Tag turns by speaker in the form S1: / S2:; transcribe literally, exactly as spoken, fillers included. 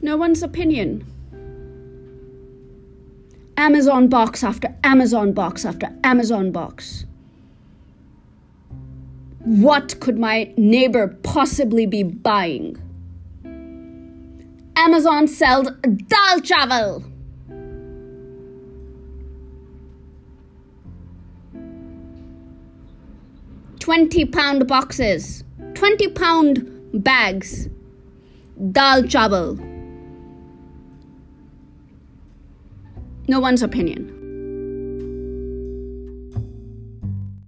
S1: No one's opinion. Amazon box after Amazon box after Amazon box. What could my neighbor possibly be buying? Amazon sells dal chawal. twenty pound boxes, twenty pound bags, dal chawal. No one's opinion.